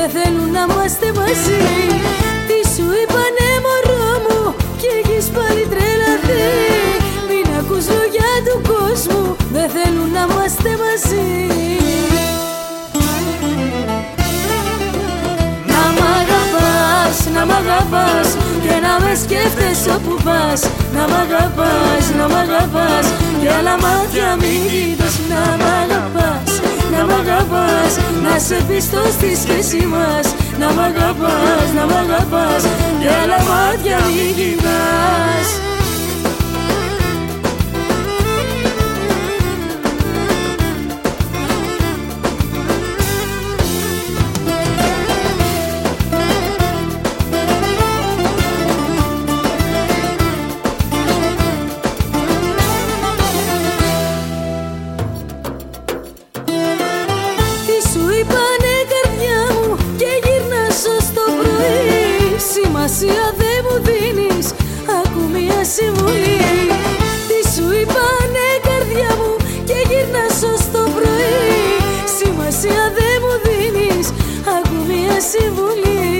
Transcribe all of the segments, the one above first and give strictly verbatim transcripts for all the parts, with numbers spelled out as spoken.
δεν θέλουν να είμαστε μαζί. Τι σου είπανε μωρό μου και έχεις πάλι τρελαθεί. Μην ακούς λόγια του κόσμου, δεν θέλουν να είμαστε μαζί. Να μ' αγαπάς, να μ' αγαπάς και να με σκέφτεσαι όπου πας. Να μ' αγαπάς, να μ' αγαπάς και άλλα μάτια μην κοιτάς. Να μ' αγαπάς, να μ' αγαπάς, να σε πιστώ στη σχέση μας. Να μ' αγαπάς, να μ' αγαπάς και άλλα μάτια μην κοιτάς. Σημασία δεν μου δίνεις, άκου μια συμβουλή. Τι σου είπανε καρδιά μου και γυρνάς ως το πρωί. Σημασία δεν μου δίνεις, άκου μια συμβουλή.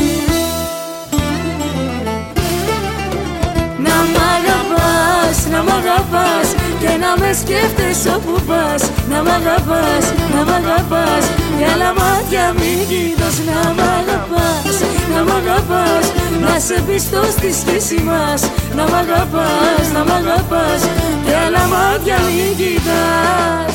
Να μ' αγαπάς, να μ' αγαπάς και να με σκέφτεσαι όπου πας. Να μ' αγαπάς, να μ' αγαπάς και άλλα μάτια μην κοιτάς. Να μ' αγαπάς, να μ' αγαπάς, να σε πιστώ στη σχέση μας. Να μ' αγαπάς, να μ' αγαπάς και άλλα μάτια μην κοιτάς.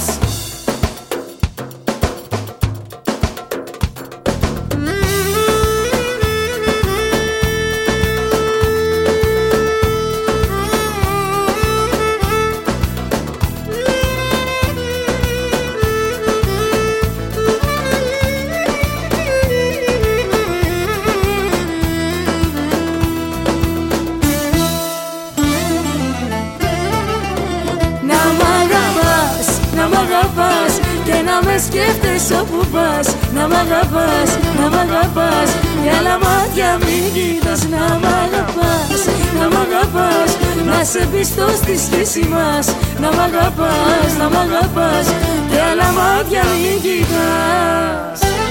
Να μ' αγαπάς και να με σκέφτεσαι όπου πας. Να μ' αγαπάς, να μ' αγαπάς και άλλα μάτια μην κοιτάς. Να μ' αγαπάς, να μ' αγαπάς, να σε πιστώ στη σχέση μας. Να μ' αγαπάς, να μ' αγαπάς και άλλα μάτια μην κοιτάς.